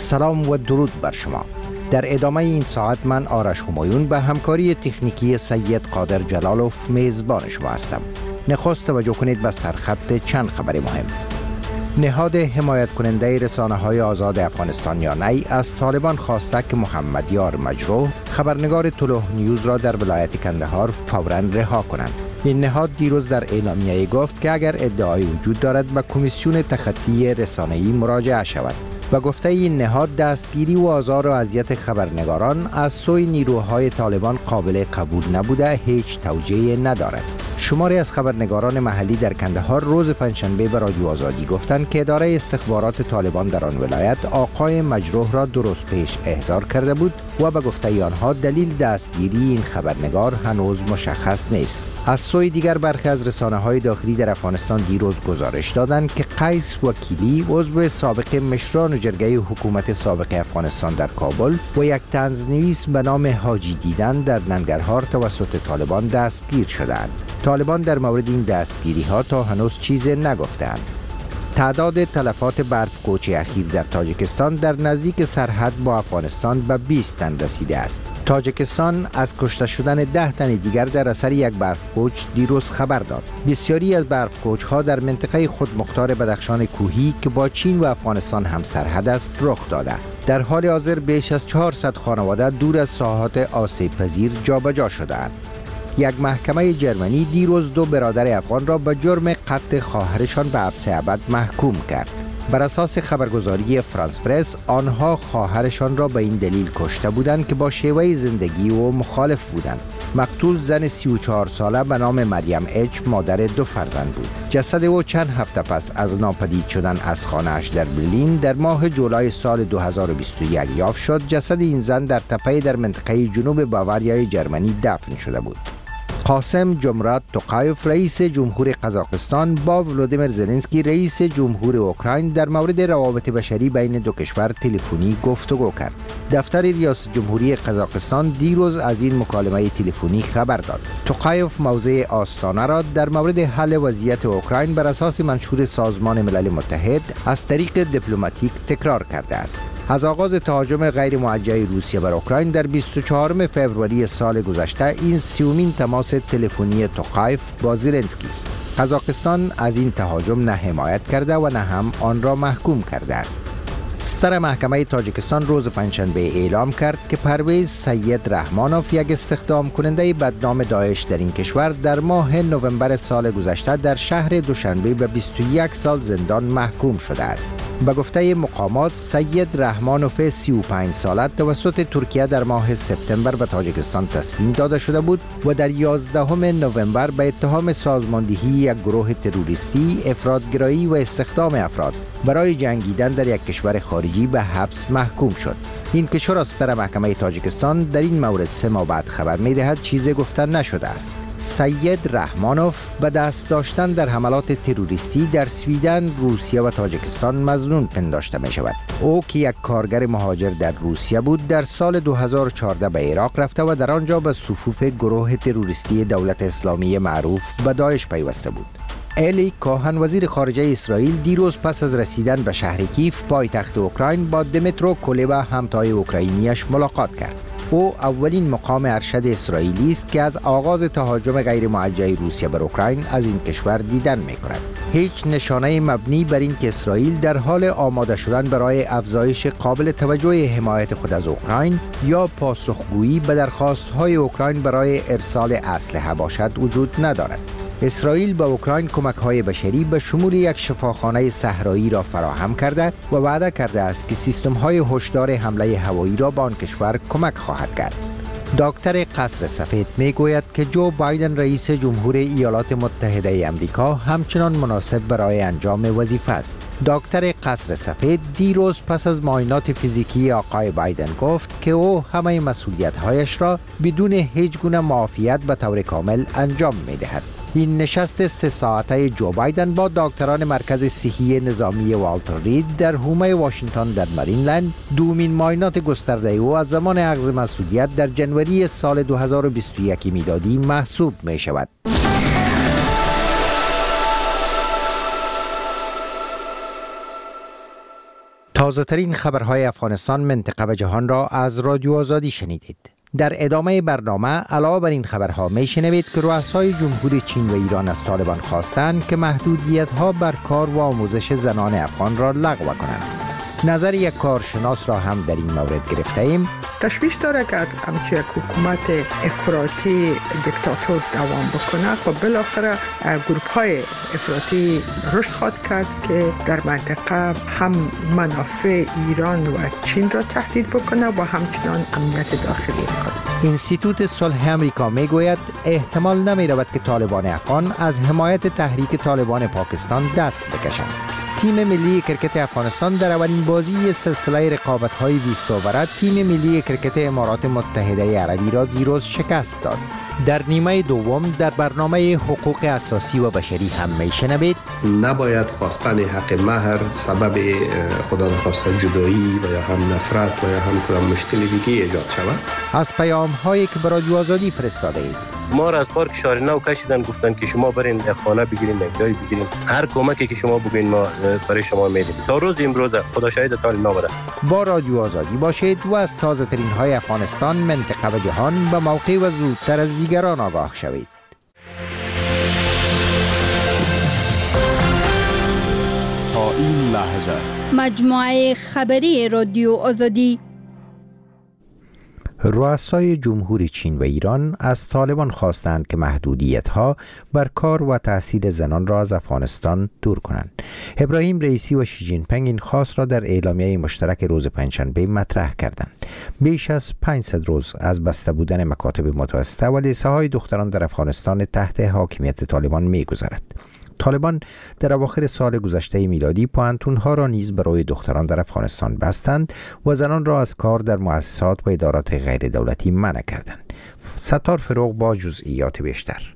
سلام و درود بر شما. در ادامه این ساعت من آرش همایون به همکاری تکنیکی سید قادر جلالوف میزبان شما هستم. نخست توجه کنید به سرخط چند خبر مهم. نهاد حمایت کننده رسانه‌های آزاد افغانستان یا نی از طالبان خواسته که محمد یار مجروح خبرنگار طلوع نیوز را در ولایت کندهار فوراً رها کنند. این نهاد دیروز در اعلامیه گفت که اگر ادعای وجود دارد به کمیسیون تخطی رسانه‌ای مراجعه شود. و گفته این نهاد دستگیری و آزار و اذیت خبرنگاران از سوی نیروهای طالبان قابل قبول نبوده، هیچ توجیه ندارد. شماری از خبرنگاران محلی در کندهار روز پنجشنبه به رادیو آزادی گفتند که اداره استخبارات طالبان در آن ولایت آقای مجروح را درست پیش احضار کرده بود و به گفته آنها دلیل دستگیری این خبرنگار هنوز مشخص نیست. از سوی دیگر برخی از رسانه‌های داخلی در افغانستان دیروز گزارش دادند که قیس وکیلی عضو سابق مشران جرگه حکومت سابق افغانستان در کابل و یک طنزنویس به نام حاجی دیدن در ننگرهار توسط طالبان دستگیر شدند. طالبان در مورد این دستگیری ها تا هنوز چیزی نگفتند. تعداد تلفات برف کوچ اخیر در تاجیکستان در نزدیک سرحد با افغانستان به 20 تن رسیده است. تاجیکستان از کشته شدن 10 تن دیگر در اثر یک برف کوچ دیروز خبر داد. بسیاری از برف کوچ ها در منطقه خودمختار بدخشان کوهی که با چین و افغانستان هم سرحد است رخ داده. در حال حاضر بیش از 400 خانواده دور از ساحات آسیب پذیر جابجا شده‌اند. یک محکمه جرمنی دیروز 2 برادر افغان را به جرم قتل خواهرشان به حبس ابد محکوم کرد. بر اساس خبرگزاری فرانس پرس، آنها خواهرشان را به این دلیل کشته بودند که با شیوه زندگی او مخالف بودند. مقتول زن 34 ساله به نام مریم اچ مادر 2 فرزند بود. جسد او چند هفته پس از ناپدید شدن از خانه‌اش در برلین در ماه جولای سال 2021 یافت شد. جسد این زن در تپه‌ای در منطقه جنوب باواریای جرمنی دفن شده بود. قاسم جمرات توقایف رئیس جمهور قزاقستان با ولودیمیر زلنسکی رئیس جمهور اوکراین در مورد روابط بشری بین دو کشور تلفنی گفتگو کرد. دفتر ریاست جمهوری قزاقستان دیروز از این مکالمه تلفنی خبر داد. توقایف موضع آستانه را در مورد حل وضعیت اوکراین بر اساس منشور سازمان ملل متحد از طریق دیپلماتیک تکرار کرده است. از آغاز تهاجم غیر موجه روسیه بر اوکراین در 24 فوریه سال گذشته این 30مین تماس تلفنی توقایف با زلنسکی است. قزاقستان از این تهاجم نه حمایت کرده و نه هم آن را محکوم کرده است. ستر محکمه تاجیکستان روز پنجشنبه اعلام کرد که پرویز سید رحمانوف، یک استخدام کننده بدنام داعش در این کشور، در ماه نوامبر سال گذشته در شهر دوشنبه به 21 سال زندان محکوم شده است. به گفته مقامات، سید رحمانوف 35 ساله توسط ترکیه در ماه سپتامبر به تاجیکستان تسلیم داده شده بود و در 11 نوامبر به اتهام سازماندهی یک گروه تروریستی، افراط‌گرایی و استخدام افراد برای جنگیدن در یک کشور خارجی به حبس محکوم شد. این کشور از ستر محکمه تاجیکستان در این مورد 3 ماه بعد خبر می‌دهد چیزی گفته نشده است. سید رحمانوف به دست داشتن در حملات تروریستی در سویدن، روسیه و تاجیکستان مظنون پنداشته می شود. او که یک کارگر مهاجر در روسیه بود، در سال 2014 به عراق رفته و در آنجا به صفوف گروه تروریستی دولت اسلامی معروف به داعش پیوسته بود. الی کاهن، وزیر خارجه اسرائیل، دیروز پس از رسیدن به شهر کیف پایتخت اوکراین با دمیترو کولبا همتای اوکراینیش ملاقات کرد. او اولین مقام ارشد اسرائیلی است که از آغاز تهاجم غیر موجه روسیه بر اوکراین از این کشور دیدن می کند. هیچ نشانه مبنی بر این که اسرائیل در حال آماده شدن برای افزایش قابل توجه حمایت خود از اوکراین یا پاسخگویی به درخواست‌های اوکراین برای ارسال اسلحه باشد وجود ندارد. اسرائیل به اوکراین کمک‌های بشری به شمول یک شفاخانه صحرایی را فراهم کرده و وعده کرده است که سیستم‌های هشدار حمله هوایی را به آن کشور کمک خواهد کرد. دکتر قصر سفید میگوید که جو بایدن رئیس جمهور ایالات متحده آمریکا همچنان مناسب برای انجام وظیفه است. دکتر قصر سفید دیروز پس از معاینات فیزیکی آقای بایدن گفت که او همه مسئولیت‌هایش را بدون هیچ گونه معافیت به طور کامل انجام می‌دهد. این نشست 3 ساعته جو بایدن با دکتران مرکز صحی نظامی والتر رید در حومه واشنگتن در مارینلند دومین معاینات گسترده او از زمان اخذ مسئولیت در جنوری سال 2021 میلادی محسوب می شود. تازه ترین خبرهای افغانستان، منطقه و جهان را از رادیو آزادی شنیدید. در ادامه برنامه علاوه بر این خبرها میشنوید که رؤسای جمهوری چین و ایران از طالبان خواستند که محدودیت‌ها بر کار و آموزش زنان افغان را لغو کنند. نظر یک کارشناس را هم در این مورد گرفته ایم. تشویش داره که همچه یک حکومت افراطی دیکتاتور دوام بکنه خب بالاخره گروپ های افراطی رشد خواهد کرد که در منطقه هم منافع ایران و چین را تهدید بکنه و همچنان امنیت داخلی خود. اینستیتوت صلح امریکا میگوید احتمال نمی رود که طالبان افغان از حمایت تحریک طالبان پاکستان دست بکشند. تیم ملی کرکت افغانستان در اولین بازی سلسله رقابت‌های 20 اوور تیم ملی کرکت امارات متحده عربی را دیروز شکست داد. در نیمه دوم در برنامه حقوق اساسی و بشری هم میشنوید نباید خواستن حق مهر سبب خدا نخواسته جدایی و یا هم نفرت و یا هم کدام مشکل دیگه ایجاد شود. از پیام‌هایی که برای آزادی فرستاده اید. ما را از پارک شارنو کشیدن، گفتن که شما برین خانه بگیرین، جای بگیرین، هر کمکی که شما بگین ما برای شما میدیم. تا روز امروز خدا شاهد تا نامده. با رادیو آزادی باشید و از تازه ترین های افغانستان، منطقه و جهان به موقع و زودتر از دیگران آگاه شوید. تا این لحظه مجموعه خبری رادیو آزادی. رؤسای جمهوری چین و ایران از طالبان خواستند که محدودیت‌ها بر کار و تحصیل زنان را از افغانستان دور کنند. ابراهیم رئیسی و شی جین پنگ این خواست را در اعلامیه مشترک روز پنجشنبه مطرح کردند. بیش از 500 روز از بسته بودن مکاتب متوسطه و لیسه‌های دختران در افغانستان تحت حاکمیت طالبان می‌گذرد. طالبان در اواخر سال گذشته میلادی پوهنتون‌ها را نیز برای دختران در افغانستان بستند و زنان را از کار در مؤسسات و ادارات غیر دولتی منع کردند. ستار فروغ با جزئیات بیشتر.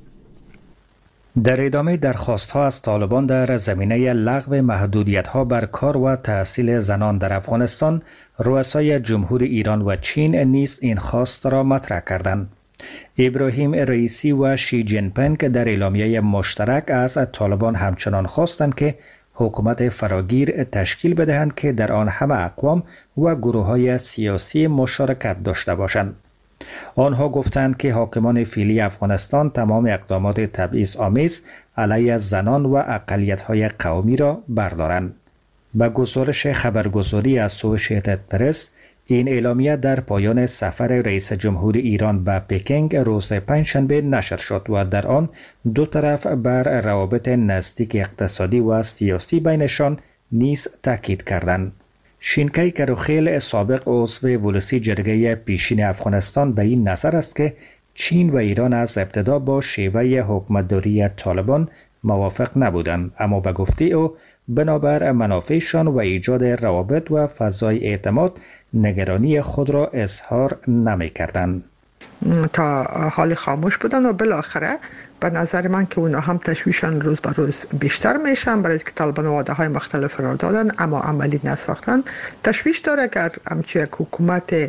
در ادامه درخواست‌ها از طالبان در زمینه لغو محدودیت‌ها بر کار و تحصیل زنان در افغانستان، رؤسای جمهوری ایران و چین نیز این خواست را مطرح کردند. ابراهیم رئیسی و شی جین پنگ در اعلامیه مشترک از طالبان همچنان خواستند که حکومت فراگیر تشکیل بدهند که در آن همه اقوام و گروه‌های سیاسی مشارکت داشته باشند. آنها گفتند که حاکمان فعلی افغانستان تمام اقدامات تبعیض‌آمیز علیه زنان و اقلیت‌های قومی را بردارند. به گزارش خبرگزاری اسوسییتد پرس، این اعلامیه در پایان سفر رئیس جمهور ایران به پکینگ روز پنجشنبه نشر شد و در آن دو طرف بر روابط نزدیک اقتصادی و سیاسی بینشان نیز تاکید کردند. شینکای کروخیل، سابق عضو ولسی جرگه پیشین افغانستان، به این نظر است که چین و ایران از ابتدا با شیوه حکومتداری طالبان موافق نبودند، اما به گفته او بنابر منافعشان و ایجاد روابط و فضای اعتماد نگرانی خود را اظهار نمی‌کردند. تا حال خاموش بودن و بالاخره به نظر من که اونا هم تشویشان روز به روز بیشتر میشن، برای اینکه طالبان وعده های مختلف را دادن اما عملی نساختن. تشویش داره اگر همچون یک حکومت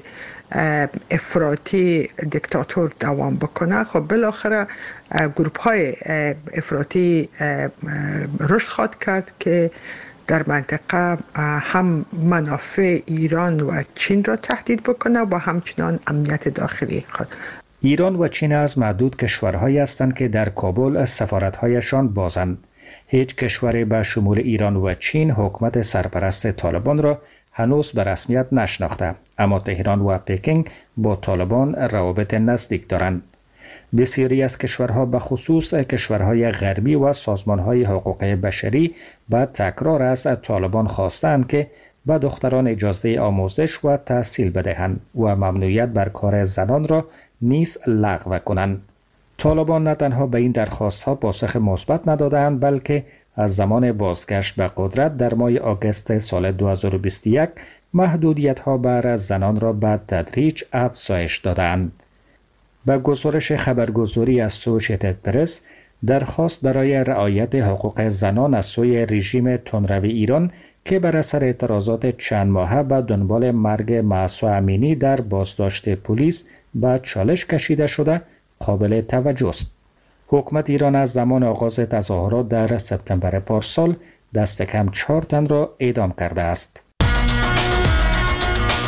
افراطی دیکتاتور دوام بکنه خب بالاخره گروپ های افراطی رشد خواهد کرد که در منطقه هم منافع ایران و چین را تهدید بکنه و همچنان امنیت داخلی خود. ایران و چین از معدود کشورهایی هستند که در کابل سفارت‌هایشان بازند. هیچ کشوری به شمول ایران و چین حکومت سرپرست طالبان را هنوز به رسمیت نشناخته، اما تهران و پکینگ با طالبان روابط نزدیک دارند. بسیاری از کشورها به خصوص کشورهای غربی و سازمانهای حقوق بشری به تکرار از طالبان خواستند که به دختران اجازه آموزش و تحصیل بدهند و ممنوعیت بر کار زنان را نیز لغو کنند. طالبان نه تنها به این درخواستها پاسخ مثبت ندادند، بلکه از زمان بازگشت به قدرت در ماه آگوست سال 2021 محدودیت‌ها بر زنان را به تدریج افزایش دادند. به گزارش خبرگزاری اسوسییتد پرس، درخواست برای رعایت حقوق زنان از سوی رژیم تندروی ایران که بر اثر اعتراضات چند ماهه به دنبال مرگ مهسا امینی در بازداشت پلیس به چالش کشیده شده قابل توجه است. حکومت ایران از زمان آغاز تظاهرات در سپتامبر پارسال دست کم 4 تن را اعدام کرده است.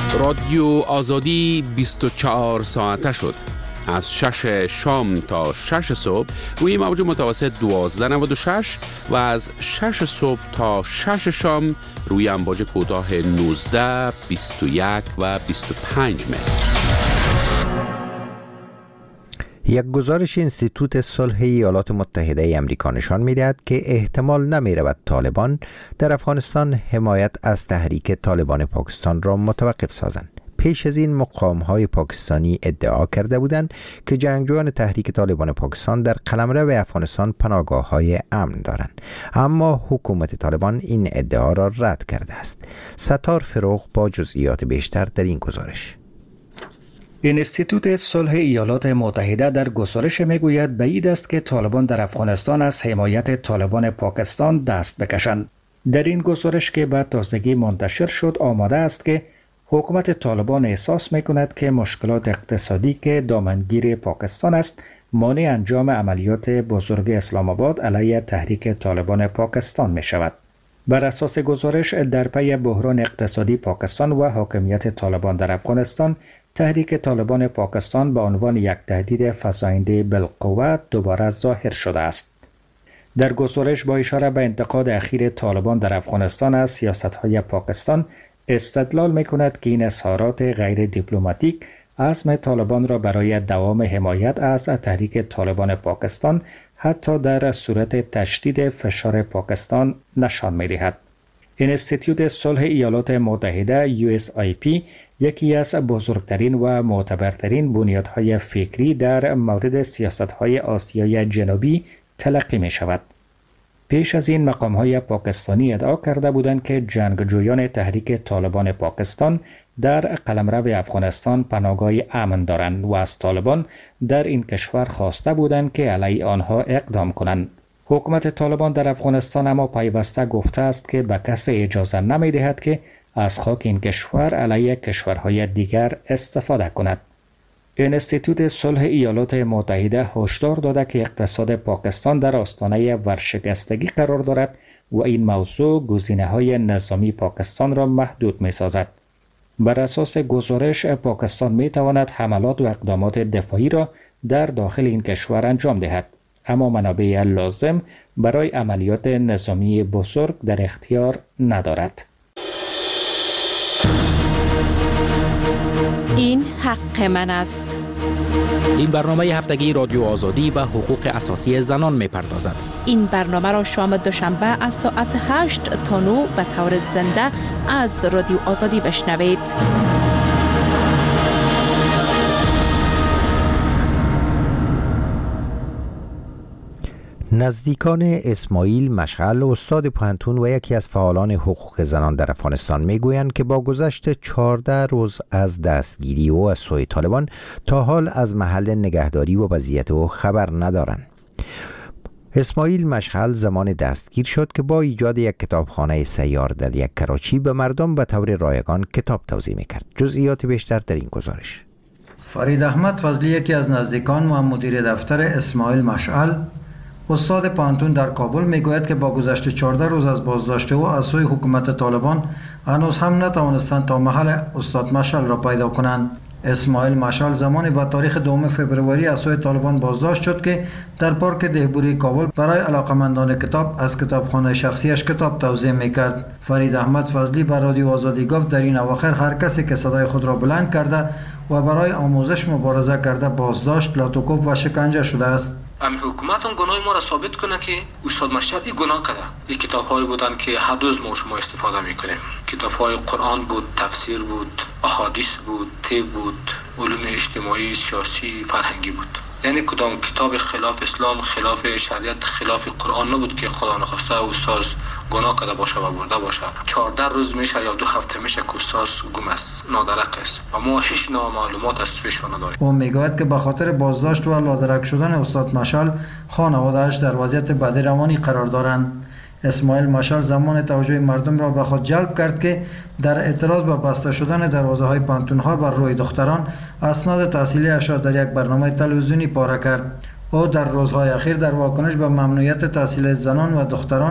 رادیو آزادی 24 ساعته شد. از 6 شام تا 6 صبح روی موج متوسط 1296 و از 6 صبح تا 6 شام روی امواج کوتاه 19، 21 و 25 متر. یک گزارش انستیتوت صلح ایالات متحده امریکا نشان می‌دهد که احتمال نمی‌رود طالبان در افغانستان حمایت از تحریک طالبان پاکستان را متوقف سازند. پیش از این مقام‌های پاکستانی ادعا کرده بودند که جنگجویان تحریک طالبان پاکستان در قلمرو افغانستان پناهگاه‌های امن دارند، اما حکومت طالبان این ادعا را رد کرده است. ستار فروغ با جزئیات بیشتر در این گزارش. انستیتوت صلح ایالات متحده در گزارش میگوید بعید است که طالبان در افغانستان از حمایت طالبان پاکستان دست بکشند. در این گزارش که به تازگی منتشر شد آمده است که حکومت طالبان احساس میکند که مشکلات اقتصادی که دامنگیر پاکستان است مانع انجام عملیات بزرگ اسلام آباد علیه تحریک طالبان پاکستان می شود. بر اساس گزارش در پی بحران اقتصادی پاکستان و حاکمیت طالبان در افغانستان، تحریک طالبان پاکستان به عنوان یک تهدید فزاینده بالقوه دوباره ظاهر شده است. در گزارش با اشاره به انتقاد اخیر طالبان در افغانستان از سیاست‌های پاکستان استدلال می‌کند که این اظهارات غیر دیپلماتیک عزم طالبان را برای دوام حمایت از تحریک طالبان پاکستان حتی در صورت تشدید فشار پاکستان نشان می‌دهد. انستیتوت صلح ایالات متحده USIP یکی از بزرگترین و معتبرترین بنیادهای فکری در مورد سیاست‌های آسیای جنوبی تلقی می‌شود. پیش از این مقام‌های پاکستانی ادعا کرده بودند که جنگجویان تحریک طالبان پاکستان در قلمرو افغانستان پناهگاه امن دارند و از طالبان در این کشور خواسته بودند که علیه آنها اقدام کنند. حکومت طالبان در افغانستان اما پیوسته گفته است که به کسی اجازه نمی‌دهد که از خاک این کشور علیه کشورهای دیگر استفاده کند. انستیتوت صلح ایالات متحده هشدار داده که اقتصاد پاکستان در آستانه ورشکستگی قرار دارد و این موضوع گزینه‌های نظامی پاکستان را محدود می‌سازد. بر اساس گزارش پاکستان می‌تواند حملات و اقدامات دفاعی را در داخل این کشور انجام دهد، اما منابع لازم برای عملیات نظامی بزرگ در اختیار ندارد. این حق من است. این برنامه هفتگی رادیو آزادی به حقوق اساسی زنان می‌پردازد. این برنامه را شام دوشنبه از ساعت 8 تا 9 به طور زنده از رادیو آزادی بشنوید. نزدیکان اسماعیل مشعل، استاد پوهنتون و یکی از فعالان حقوق زنان در افغانستان میگویند که با گذشت 14 روز از دستگیری او از سوی طالبان تا حال از محل نگهداری و وضعیت او خبر ندارند. اسماعیل مشعل زمان دستگیر شد که با ایجاد یک کتابخانه سیار در یک کراچی به مردم به طور رایگان کتاب توزیع میکرد. جزئیات بیشتر در این گزارش. فرید احمد فضلی، یکی از نزدیکان و مدیر دفتر اسماعیل مشعل، استاد پوهنتون در کابل، میگوید که با گذشت 14 روز از بازداشت او از سوی حکومت طالبان هنوز هم نتوانستند تا محل استاد مشعل را پیدا کنند. اسماعیل مشعل زمانی با تاریخ 2 فوریه از سوی طالبان بازداشت شد که در پارک دهبوری کابل برای علاقمندان کتاب از کتابخانه شخصیش کتاب توزیع میکرد. فرید احمد فضلی بر رادیو آزادی گفت در این اواخر هر کسی که صدای خود را بلند کرده و برای آموزش مبارزه کرده بازداشت، لاتوکوب و شکنجه شده است. حکومت هم گناه ما را ثابت کنه که استاد مشعل این گناه کرده. این کتاب‌هایی بودن که هر روز ما شما استفاده می‌کنیم. کتاب‌های قرآن بود، تفسیر بود، احادیث بود، طب بود، علوم اجتماعی، سیاسی، فرهنگی بود. یعنی کدام کتاب خلاف اسلام، خلاف شریعت، خلاف قرآن نبود که خدا نخواسته استاد گناه کرده باشه و برده باشه. 14 روز میشه یا 2 هفته میشه که استاد گم است، نادرک است و ما هیچ نوع معلومات از پیش نداریم. او میگوید که به خاطر بازداشت و لادرک شدن استاد مشعل خانواده‌اش در وضعیت بد روانی قرار دارند. اسماعیل مشعل زمان توجه مردم را به خود جلب کرد که در اعتراض به بسته شدن دروازه‌های پانتون‌ها بر روی دختران اسناد تحصیلی‌اش را در یک برنامه تلویزیونی پاره کرد. او در روزهای اخیر در واکنش به ممنوعیت تحصیل زنان و دختران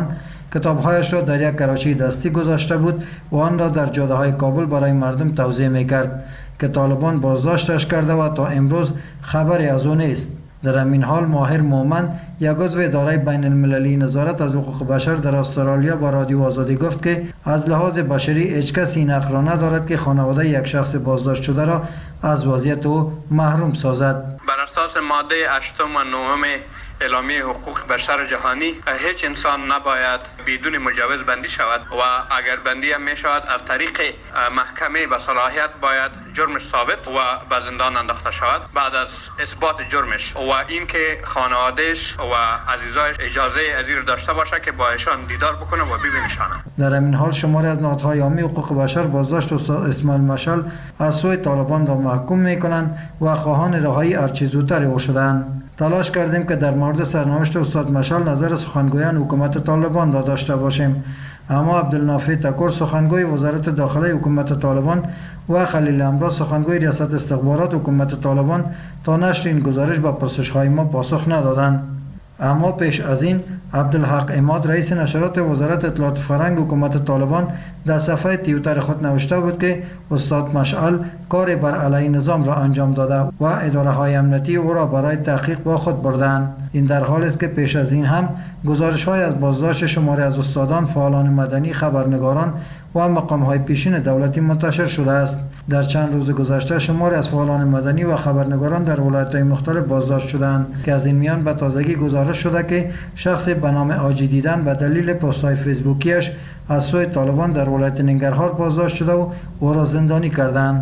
کتابهایش را در یک کراچی دستی گذاشته بود و آن را در جاده‌های کابل برای مردم توزیع می‌کرد که طالبان بازداشتش کرده و تا امروز خبری از او نیست. در همین حال ماهر مومن، یک عضو اداره بین المللی نظارت از حقوق بشر در استرالیا، با رادیو آزادی گفت که از لحاظ بشری هیچ کسی این حق را ندارد که خانواده یک شخص بازداشت شده را از وضعیت او محروم سازد. بر اساس ماده 8 و 9 اعلامیه حقوق بشر جهانی، هیچ انسان نباید بدون مجوز بندی شود و اگر بندی هم می شود از طریق محکمه به صلاحیت باید جرمش ثابت و به زندان انداخته شود بعد از اثبات جرمش و اینکه خانوادهش و عزیزایش اجازه ازیر داشته باشه که با ایشان دیدار بکنه و ببینشانه. در همین حال شماری از نهادهای عامی حقوق بشر بازداشت استاد اسماعیل مشعل از سوی طالبان را محکوم می کنند و خواهان رهایی هرچه زودتر او شدند. تلاش کردیم که در مورد سرنوشت استاد مشعل نظر سخنگویان حکومت طالبان را داشته باشیم، اما عبدالنافع تکور سخنگوی وزارت داخله حکومت طالبان و خلیل امرا سخنگوی ریاست استخبارات حکومت طالبان تا نشر این گزارش به پرسش‌های ما پاسخ ندادند. اما پیش از این عبدالحق عماد رئیس نشرات وزارت اطلاعات فرهنگ حکومت طالبان در صفحه توییتر خود نوشته بود که استاد مشعل کار بر علیه نظام را انجام داده و اداره های امنیتی او را برای تحقیق با خود بردند. این در حالی است که پیش از این هم گزارش های از بازداشت شماری از استادان، فعالان مدنی، خبرنگاران و مقام های پیشین دولتی منتشر شده است. در چند روز گذشته شماری از فعالان مدنی و خبرنگاران در ولایت های مختلف بازداشت شدند که از این میان به تازگی گزارش شده که شخص به نام آجی دیدن به دلیل پست های فیسبوکیش از سوی طالبان در ولایت ننگرهار بازداشت شده و او را زندانی کردند.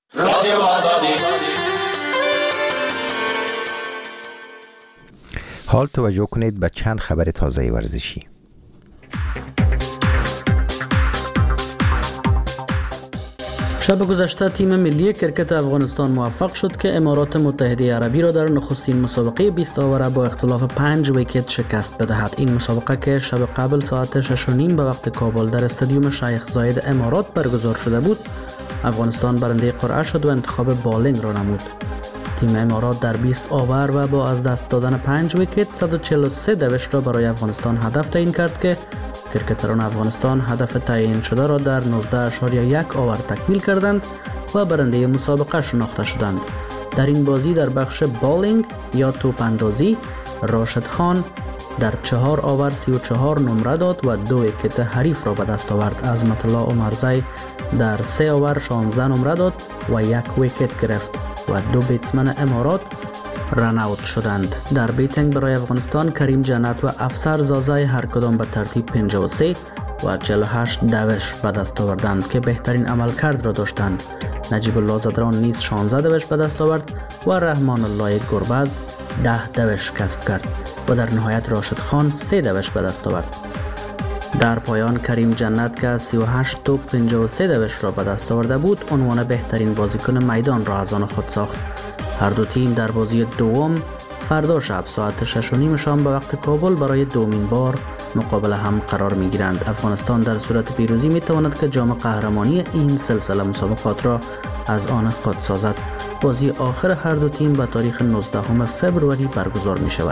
حال توجه کنید به چند خبر تازه ورزشی. شب گذشته تیم ملی کرکت افغانستان موفق شد که امارات متحده عربی را در نخستین مسابقه 20 آوره با اختلاف 5 ویکت شکست بدهد. این مسابقه که شب قبل ساعت 6:30 به وقت کابل در استادیوم شیخ زاید امارات برگزار شده بود، افغانستان برنده قرعه شد و انتخاب بالینگ را نمود. تیم امارات در 20 آور و با از دست دادن 5 ویکت 143 دوش را برای افغانستان هدف تعیین کرد که کرکتران افغانستان هدف تعیین شده را در 19.1 آور تکمیل کردند و برنده مسابقه شناخته شدند. در این بازی در بخش بالینگ یا توپ اندازی راشد خان در 4 آور 34 نمره داد و 2 ویکت حریف را به دست آورد. عظمت الله عمرزی در 3 آور 16 نمره داد و 1 ویکت گرفت و 2 بیتسمن امارات رن اوت شدند. در بیتینگ برای افغانستان کریم جنت و افسر زازای هر کدام به ترتیب 53 و 48 دوش به دست آوردند که بهترین عملکرد را داشتند. نجیب الله زدران نیز 16 دوش به دست آورد و رحمان الله گربز 10 دوش کسب کرد و در نهایت راشد خان 3 دوش به دست آورد. در پایان کریم جنت که 38 توپ 53 دوش را به دست آورده بود عنوان بهترین بازیکن میدان را از آن خود ساخت. هر دو تیم در بازی دوم فردا شب ساعت 6:30 شام به وقت کابل برای دومین بار مقابل هم قرار می گیرند. افغانستان در صورت پیروزی می تواند که جام قهرمانی این سلسله مسابقات را از آن خود سازد. بازی آخر هر دو تیم به تاریخ 19 فوریه برگزار می شود.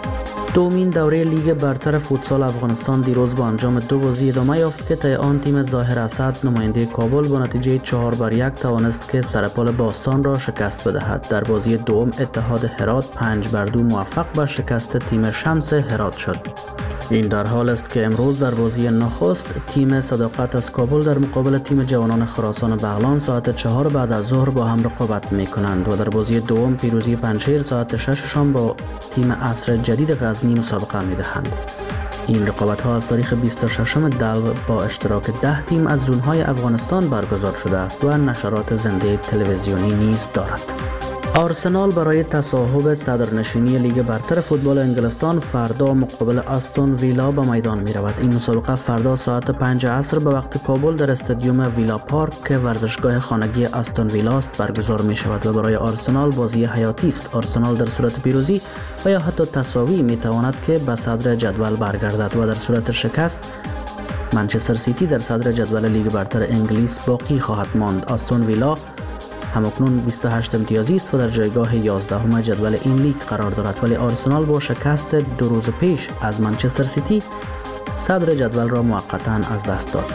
دومین دوره لیگ برتر فوتسال افغانستان دیروز با انجام 2 بازی ادامه یافت که طی آن تیم ظاهر اسد نماینده کابل با نتیجه 4-1 توانست که سرپال باستان را شکست بدهد. در بازی دوم اتحاد هرات 5-2 موفق به شکست تیم شمس هرات شد. این در حال است که امروز در بازی نخست تیم صداقت از کابل در مقابل تیم جوانان خراسان بغلان ساعت 4 بعد از ظهر با هم رقابت می کنند و در بازی دوم پیروزی پنجشیر ساعت 6 شام با تیم عصر جدید غزنی مسابقه می دهند. این رقابت ها از تاریخ 26 دلو با اشتراک 10 تیم از زونهای افغانستان برگزار شده است و نشرات زنده تلویزیونی نیز دارد. آرسنال برای تصاحب صدرنشینی لیگ برتر فوتبال انگلستان فردا مقابل استون ویلا به میدان می رود. این مسابقه فردا ساعت 5 عصر به وقت کابل در استادیوم ویلا پارک که ورزشگاه خانگی استون ویلا است برگزار می شود و برای آرسنال بازی حیاتی است. آرسنال در صورت پیروزی و یا حتی تساوی می تواند که به صدر جدول برگردد و در صورت شکست منچستر سیتی در صدر جدول لیگ برتر انگلیس باقی خواهد ماند. استون ویلا همکنون 28 امتیازی است و در جایگاه 11 جدول این لیگ قرار دارد، ولی آرسنال با شکست 2 روز پیش از منچستر سیتی صدر جدول را موقتا از دست داد.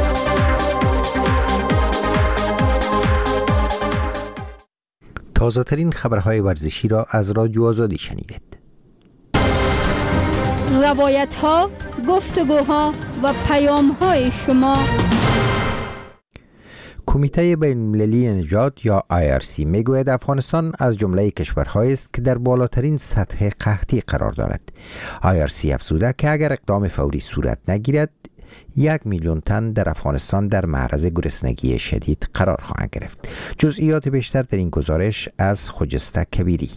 تازه ترین خبرهای ورزشی را از رادیو آزادی شنیدید. روایت ها، گفتگوها و پیام های شما. کمیته بین‌المللی نجات یا IRC میگوید افغانستان از جمله کشورهایی است که در بالاترین سطح قحطی قرار دارد. IRC افزوده که اگر اقدام فوری صورت نگیرد 1 میلیون تن در افغانستان در معرض گرسنگی شدید قرار خواهند گرفت. جزئیات بیشتر در این گزارش از خجسته کبیری.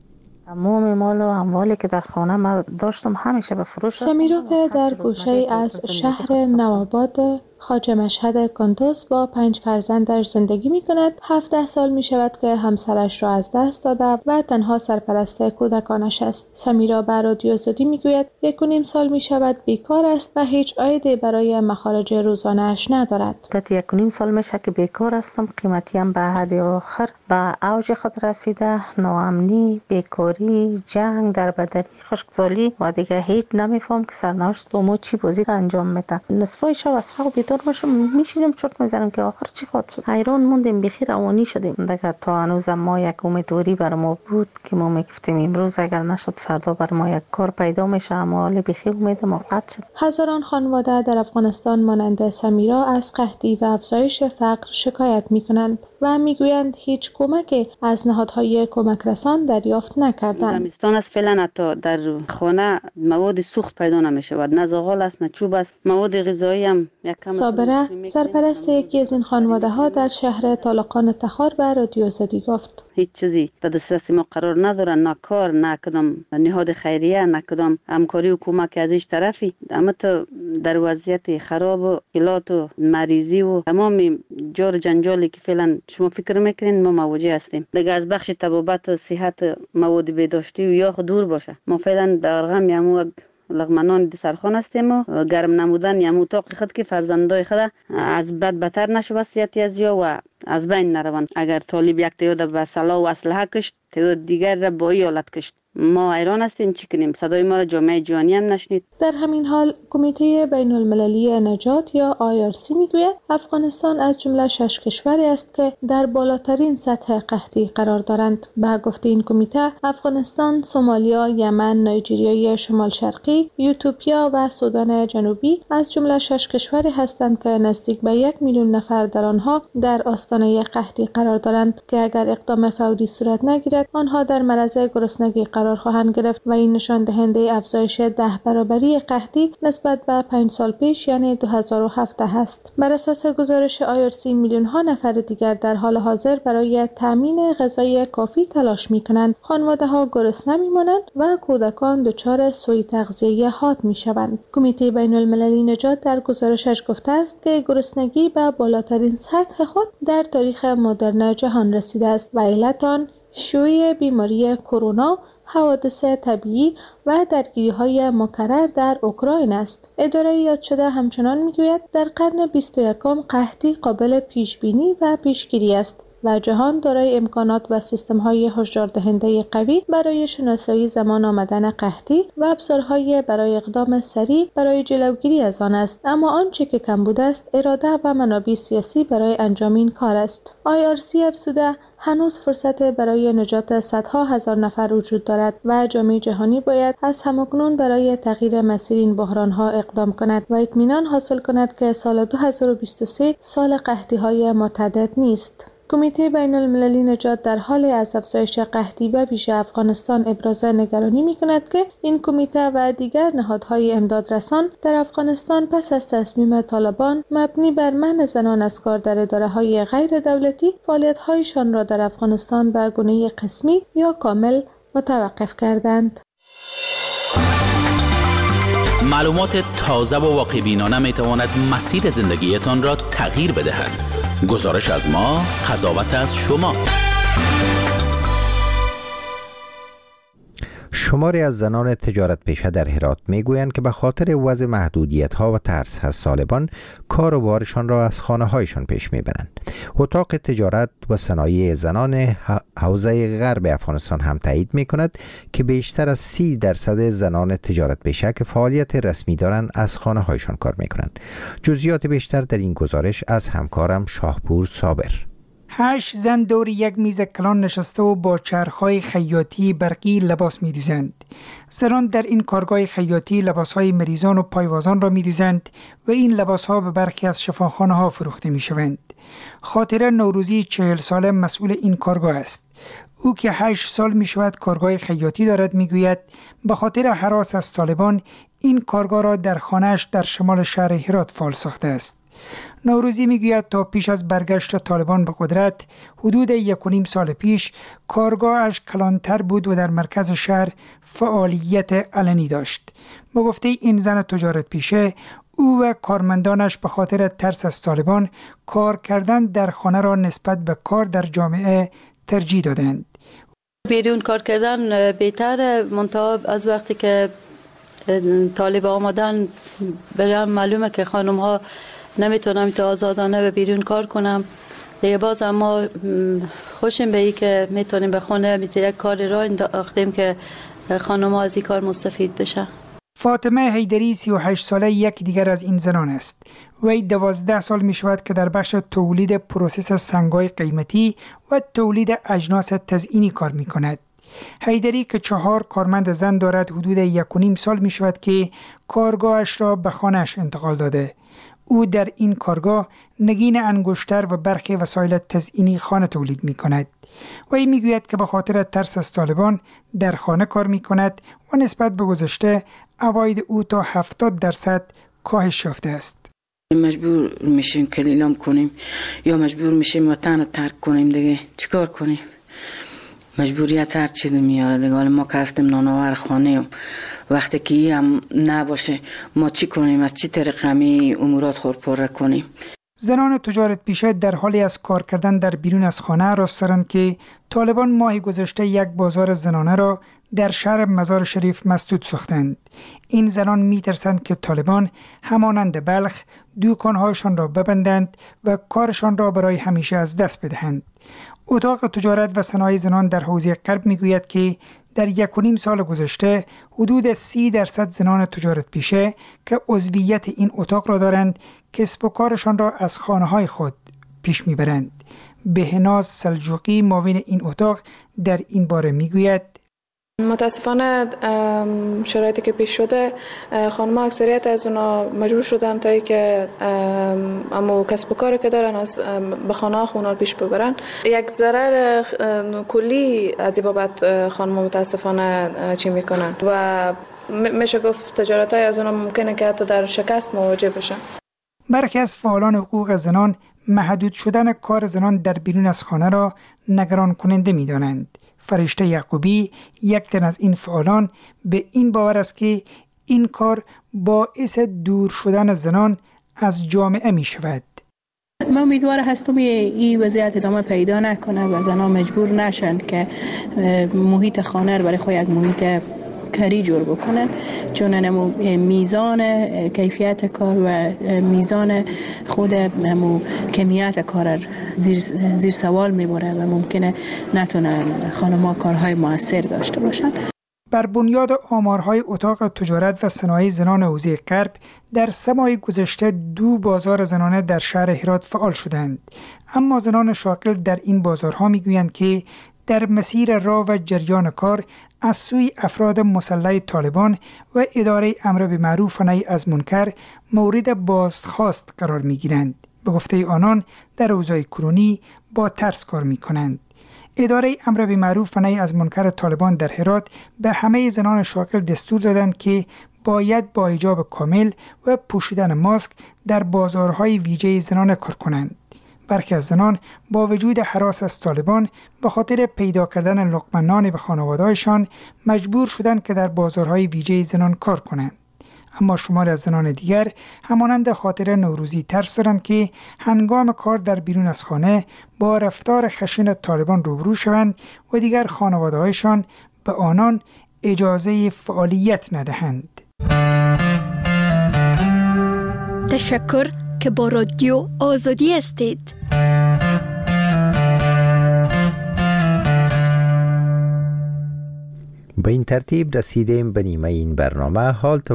تمام مال و اموالی که در خانه ما داشتم همیشه به فروش. سمیرا که در گوشه از شهر نوآباد خواجه مشهد کندوز با 5 فرزندش زندگی می کند. 17 سال می شود که همسرش را از دست داده و تنها سرپرست کودکانش است. سمیرا به رادیو آزادی می گوید 1.5 سال می شود بیکار است و هیچ عایدی برای مخارج روزانه‌اش ندارد. 1.5 سال میشه که بیکار هستم. قیمتی هم به حد آخر به اوج خود رسیده. ناامنی، بیکاری، جنگ در بدنی، خشکسالی و دیگه هیچ نمیفهم که سرنوشت با ما چی بازی انجام میده. نصفای شب از خواب بیدار میشینم چرت میزنم که آخر چی خواهد شد. حیران موندیم، بخیر روانی شدیم. دیگه تا هنوز ما یک امیدواری بر ما بود که ما میگفتیم امروز اگر نشد فردا بر ما یک کار پیدا میشه، اما حالا بخیر امید ما قطع شد. هزاران خانواده در افغانستان مانند سمیرا از قحطی و افزایش فقر شکایت میکنند و میگویند هیچ کمکی از نهادهای کمک رسان دریافت نکردند. زمستان است فعلا حتی در خانه مواد سوخت پیدا نمیشود، نه زغال است نه چوب است. مواد غذایی هم یک کم. صابره سرپرست یکی از این خانواده ها در شهر طالقان تخار به رادیو آزادی گفت هیچ چیزی در دسترس ما قرار ندارن، نه کار، نه کدام نهاد خیریه، نه کدام همکاری و کمک از هیچ طرفی. اما در وضعیت خراب و مشکلات و مریضی و تمام جور جنجالی که فعلا شما فکر میکنین ما مواجه هستیم. دیگه از بخش طبابت و صحت مواد بهداشتی و یا دور باشه. ما فعلا در غم یمو لغمنان دی سرخان هستیم و گرم نمودن یمو اتاق خود که فرزندای خود از بد بتر نشه وضعیتی از یا و از بین نروند. اگر طالب یک تعداد به سلاح و اسلحه کشت، تعداد دیگر را با ایالت کشت. ما ایران هستیم چی کنیم؟ صدای ما را جامعه جهانی هم نشنید. در همین حال کمیته بین المللی نجات یا IRC میگوید افغانستان از جمله 6 کشوری است که در بالاترین سطح قحطی قرار دارند. به گفته این کمیته افغانستان، سومالیا، یمن، نایجریای شمال شرقی، ایتیوپیا و سودان جنوبی از جمله 6 کشوری هستند که نزدیک به 1 میلیون نفر در آنها در آستانه قحطی قرار دارند که اگر اقدام فوری صورت نگیرد آنها در معرض گرسنگی قرار خواهند گرفت و این نشان دهنده افزایش 10 برابری قحطی نسبت به 5 سال پیش یعنی 2017 است. بر اساس گزارش IRC میلیون ها نفر دیگر در حال حاضر برای تامین غذای کافی تلاش می‌کنند. خانواده‌ها گرسنه می‌مانند و کودکان دچار سوء تغذیه حاد می‌شوند. کمیته بین‌المللی نجات در گزارشش گفته است که گرسنگی به بالاترین سطح خود در تاریخ مدرن جهان رسیده است و علت آن شیوع بیماری کرونا، حوادث طبیعی و درگیری‌های مکرر در اوکراین است. اداره یاد شده همچنان می‌گوید در قرن 21 قحطی قابل پیش‌بینی و پیشگیری است و جهان دارای امکانات و سیستم‌های هشداردهنده قوی برای شناسایی زمان آمدن قحطی و ابزارهای برای اقدام سریع برای جلوگیری از آن است. اما آنچه که کم بوده است اراده و منابع سیاسی برای انجام این کار است. IRC افزوده هنوز فرصت برای نجات صدها هزار نفر وجود دارد و جامعه جهانی باید از همکنون برای تغییر مسیر این بحران‌ها اقدام کند و اطمینان حاصل کند که سال 2023 سال قحطی‌های متعدد نیست. کمیته بین المللی نجات در حال از افزایش قحطی به ویژه افغانستان ابراز نگرانی می‌کند که این کمیته و دیگر نهادهای امدادرسان در افغانستان پس از تصمیم طالبان مبنی بر منع زنان از کار در اداره‌های غیر دولتی فعالیت‌هایشان را در افغانستان به گونه قسمی یا کامل متوقف کردند. معلومات تازه و واقع‌بینانه می‌تواند مسیر زندگیتان را تغییر بدهد. گزارش از ما، قضاوت از شما. شماری از زنان تجارت پیشه در هرات میگویند که به خاطر وضع محدودیت‌ها و ترس از طالبان کار و بارشان را از خانه‌هایشان پیش میبرند. اتاق تجارت و صنایع زنان حوزه غرب افغانستان هم تایید میکند که بیشتر از 30% زنان تجارت پیشه که فعالیت رسمی دارند از خانه‌هایشان کار میکنند. جزئیات بیشتر در این گزارش از همکارم شاهپور صابر. 8 زن دور یک میز کلان نشسته و با چرخهای خیاطی برقی لباس می‌دوزند. زنان در این کارگاه خیاطی لباسهای مریضان و پایوازان را می‌دوزند و این لباسها به برخی از شفاخانه‌ها فروخته می‌شوند. خاطره نوروزی 40 ساله مسئول این کارگاه است. او که 8 سال می‌شود کارگاه خیاطی دارد می‌گوید به خاطر هراس از طالبان این کارگاه را در خانه‌اش در شمال شهر هرات فعال ساخته است. نوروزی میگوید تا پیش از برگشت طالبان به قدرت حدود 1.5 سال پیش کارگاهش کلانتر بود و در مرکز شهر فعالیت علنی داشت. به گفته این زن تجارت پیشه، او و کارمندانش به خاطر ترس از طالبان کار کردن در خانه را نسبت به کار در جامعه ترجیح دادند. بیرون کار کردن بهتره، منتها از وقتی که طالب آمدن برام معلومه که خانم ها نمیتونم تا آزادانه به بیرون کار کنم. دیگه باز اما خوشم به این که میتونیم به خونه یک کاری را انداختیم که خانم ها از این کار مستفید بشن. فاطمه حیدری 38 ساله یک دیگر از این زنان است. وی 12 سال می شود که در بخش تولید پروسس سنگ‌های قیمتی و تولید اجناس تزئینی کار می کند. حیدری که 4 کارمند زن دارد حدود 1.5 سال می شود که کارگاهش را به خانه‌اش انتقال داده. او در این کارگاه نگین انگشتر و برخی وسایل تزئینی خانه تولید می کند. و این می گوید که به خاطر ترس از طالبان در خانه کار می کند و نسبت به گذشته عواید او تا 70% کاهش یافته است. مجبور میشیم که اعلام کنیم یا مجبور میشیم وطن رو ترک کنیم. دیگه چیکار کنیم؟ مجبوریت هر چیزی میاره دیگه. حالا ما که هستیم نانآور خانه، وقتی که هم نباشه ما چی کنیم؟ از چی طریق همی امورات خود پر کنیم؟ زنان تجارت پیشه در حالی از کار کردن در بیرون از خانه راست دارند که طالبان ماه گذشته یک بازار زنانه را در شهر مزار شریف مسدود ساختند. این زنان می‌ترسند که طالبان همانند بلخ دکان‌هایشان را ببندند و کارشان را برای همیشه از دست بدهند. اتاق تجارت و صنایع زنان در حوزه غرب میگوید که در 1.5 سال گذشته حدود 30% زنان تجارت پیشه که عضویت این اتاق را دارند کسب و کارشان را از خانه‌های خود پیش میبرند. بهناز سلجوقی معاون این اتاق در این باره میگوید متاسفانه شرایطی که پیش شده خانم‌ها اکثریت از اونا مجبور شدن تا که اما کسب و کاری که دارن از به خانه‌ها اونا پیش ببرن. یک ضرر کلی از این بابت خانم‌ها متاسفانه چی میکنن و میشه گفت تجارت‌های از اونا ممکنه که حتی در شکست مواجه بشن. برخی از فعالان حقوق زنان محدود شدن کار زنان در بیرون از خانه را نگران کننده می‌دانند. فرشته یعقوبی یک تن از این فعالان به این باور است که این کار باعث دور شدن زنان از جامعه می شود. من امیدوار هستم این وضعیت ادامه پیدا نکنه و زنان مجبور نشن که محیط خانه رو برای خود یک محیط کاری جور بکنن، چون میزان کیفیت کار و میزان خود کمیت کار زیر سوال میبره و ممکنه نتونه خانم‌ها کارهای موثر داشته باشن. بر بنیاد آمارهای اتاق تجارت و صنایع زنان حوزه غرب در 3 ماه گذشته 2 بازار زنانه در شهر هرات فعال شدند، اما زنان شاغل در این بازارها میگویند که در مسیر راه و جریان کار از سوی افراد مسلح طالبان و اداره امر بالمعروف و نهی از منکر مورد بازخواست قرار می‌گیرند. به گفته آنان در اوضاع کنونی با ترس کار می‌کنند. اداره امر بالمعروف و نهی از منکر طالبان در هرات به همه زنان شاغل دستور دادند که باید با حجاب کامل و پوشیدن ماسک در بازارهای ویژه زنان کار کنند. برخی از زنان با وجود هراس از طالبان به خاطر پیدا کردن لقمه نان به خانواده‌هایشان مجبور شدند که در بازارهای ویژه زنان کار کنند. اما شمار از زنان دیگر همانند خاطر نوروزی ترس دارند که هنگام کار در بیرون از خانه با رفتار خشن طالبان روبرو شوند و دیگر خانواده‌هایشان به آنان اجازه فعالیت ندهند. تشکر که با رادیو آزادی هستید. به این ترتیب رسیدیم به نیمه این برنامه. حال